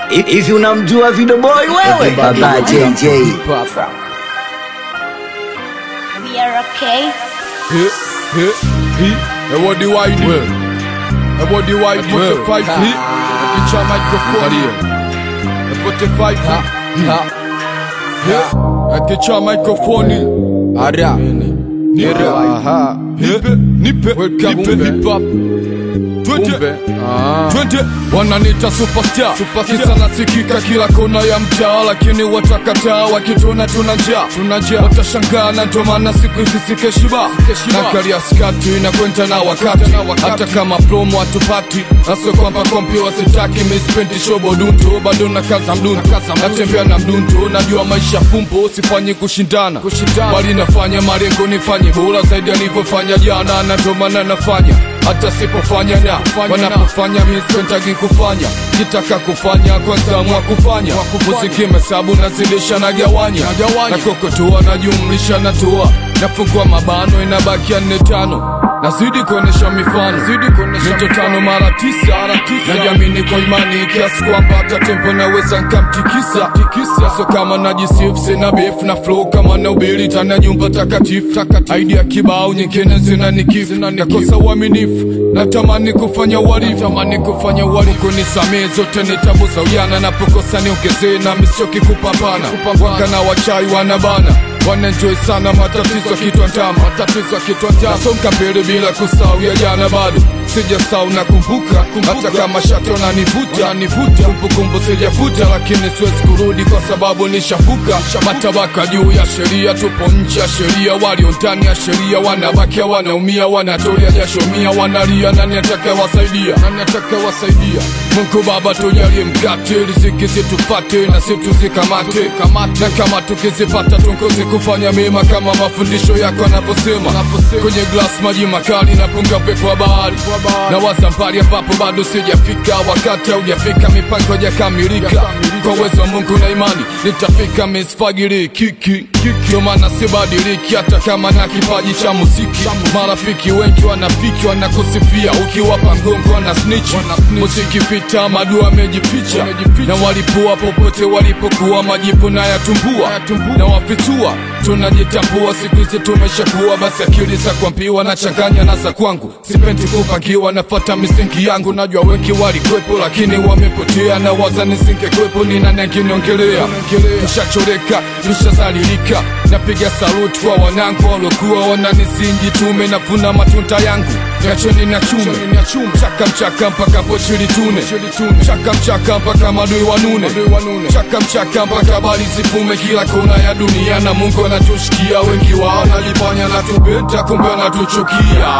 Hivi unamjua Video Boy wewe? Baba JJ. We are okay. What do I do? What do I do? 45 feet. Get your microphone here. 45 feet. Get your microphone here. Ara. Nira. Aha. Nipe. Welcome to hip hop. 20 wananita superstar. Kisa nasikika kila kona ya mtaa, lakini watakataa wakituna tunajaa. Watashangaa na ndo maana siku hizi sikeshiba. Na karia skati inakwenda na wakati. Hata kama promo hatupati, naso kwamba kompi wasitaki. Mispendi shobo dunto, bado na kaza mdunto. Natembea na mdunto, najua maisha fumbo. Sifanyi kushindana, bali nafanya malengo nifanye bora zaidi alivyofanya jana. Na ndo maana nafanya hata sipofanya na wanapofanya mispentagi kufanya. Kitaka kufanya kwanza mwa kufanya. Muziki mesabu nazidisha na gawanya. Na kokotua na jumlisha na toa. Nafungua mabano inabakia 4-5. Nazidi kuonesha mifano. Nito 5 mara 9. Najamini kwa imani kiasi kwamba hata tempo naweza nkamtikisa. So kama najisifu sina beef na flow kama na ubiri tana nyumba takatifu. Idea kibao nyingine zina nikifu. Nakosa uaminifu, natamani kufanya uhalifu. Kunisamee zote ni tabu za ujana. Napokosa niongezee na misichoki kupambana. Waka na wachai wanabana, wanenjoy sana matatizo kitwa ntama. Nasonga mbele bila kusahau ya jana bado. Sijasahau na kumbuka. Hata kama shati wananivuta. Kumbukumbu sijafuta, lakini siwezi kurudi kwa sababu nishafuka. Matabaka juu ya sheria, tupo nje ya sheria. Walio ndani ya sheria wanabakia wanaumia. Wanatolia jasho mia, wanalia nani atakayewasaidia. Mungu Baba tujalie mkate, riziki zitupate na situzikamate. Na kama tukizipata tungozi kufanya mema kama mafundisho yako yanavyosema. Kwenye glass maji makali na punga upepo wa bahari. Na waza mbali ambapo bado sijafika. Wakati haujafika mipango hajakamilika. Kwa uwezo wa Mungu na imani nitafika. Misfagiri kiki ndio maana sibadiliki hata kama na kipaji cha muziki. Marafiki wengi wanafiki wanakusifia, ukiwapa mgongo wana snitch. Muziki vita madua amejificha. Na walipua popote walipokuwa, majibu na yatumbua. Na wafitua tunajitambua, siku hizi tumeshakuwa. Basi akili za kuambiwa na changanya na za kwangu. Sipendi kupangiwa, nafuata misingi yangu. Najua wengi walikwepo lakini wamepotea. Na waza nisingekwepo ni nani angeniongelea. Nishachoreka, nishazalilika. Napiga saluti kwa wanangu waliokuwa wananisingi. Tume navuna matunda yangu. Niacheni na chume. Chaka mpaka pochi litune. Chaka mpaka madui wanune. Chaka mpaka bali zifume kila kona ya dunia. Na Mungu anatushikia. Wengi wao wanajifanya natupenda, kumbe wanatuchukia.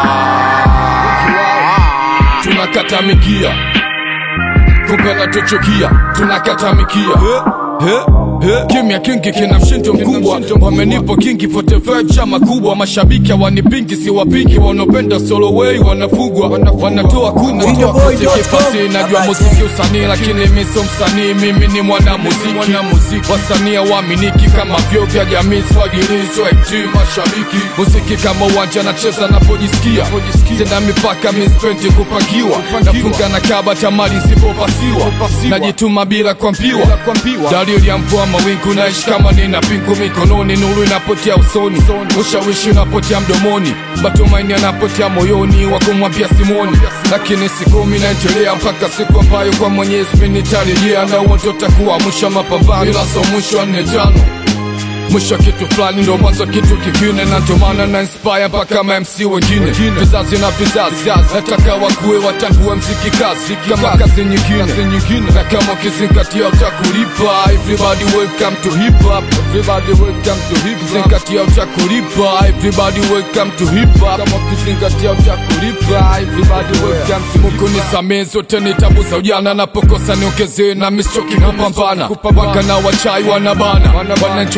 Tunakata mikia, kumbe natuchukia. Tunakata mikia. Kimya kingi kina mshindo mkubwa. Wamenipo kingi 45 chama kubwa. Mashabiki wanipingi si wapingi. Wanopenda solo way wanafugwa. Wanatoa kubwa. Muziki fasi najua muziki usanii, lakini mimi sio msanii. Mimi ni mwana muziki. Wasanii waaminiki kama vyo vya jamii. Swagilizo active mashabiki. Muziki kama uwanja nacheza napojisikia. Sina mipaka mispendi kupangiwa. Nafunga na kaba tamali sipopasiwa. Najituma bila kuambiwa. Dalili ya mvua mawingu, naishi kama nina pingu mikononi. Nuru inapotea usoni, ushawishi unapotea mdomoni. Matumaini yanapotea moyoni, wakumwambia Simoni. Lakini siku mimi naendelea mpaka siku ambayo kwa Mwenyezi mimi nitarejea. Na uoto utakuwa mwisho mapambano, ila sio mwisho wa 4-5. Mwisho kitu fulani ndo mwanzo kitu kingine. Na ndo maana na inspire mpaka MC wengine. Vizazi na vizazi nataka wakue watambue mziki kazi kama kazi nyingine. Na kama ukizingatia utakulipa. Everybody welcome to hip hop. Zingatia utakulipa. Everybody welcome to hip hop. Kama ukizingatia utakulipa. Everybody welcome to Mungu nisamee zote ni tabu za ujana. Napokosa niongezee na misichoki kupambana. Waka na wachai wanabana. Wanenjoy sana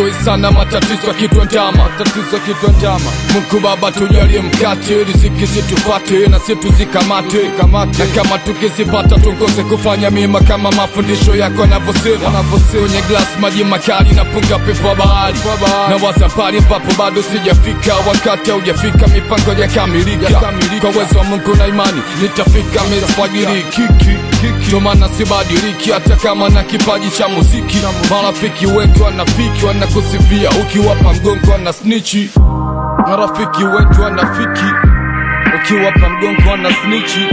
maana matatizo kitwandama, matatizo kitwandama. Mungu Baba tujalie mkate, riziki situfate na situzikamate, na kama tukizipata tungose kufanya mema kama mafundisho yako yanavyosema. Kwenye glass maji makali na punga pepo wa bahari, na wasapari papo bado sijafika, wakati haujafika mipango ya kamilika. Kwa uwezo wa Mungu na imani nitafika mesfajiri kiki. Ndio maana sibadiliki hata kama na kipaji cha muziki. Marafiki wetu wanafiki wanakusifia, ukiwapa mgongo wana snitchi. Marafiki wetu wanafiki, ukiwapa mgongo wana snitchi.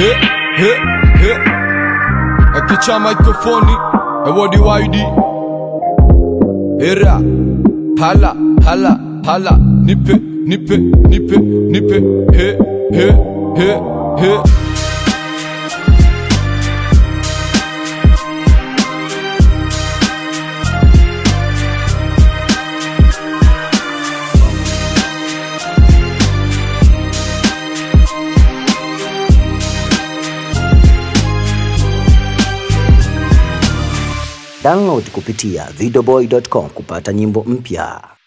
Akicha mikrofoni Ewodi Wide Era hala hala hala, nipe nipe nipe nipe he he he he. Download kupitia videoboy.com kupata nyimbo mpya.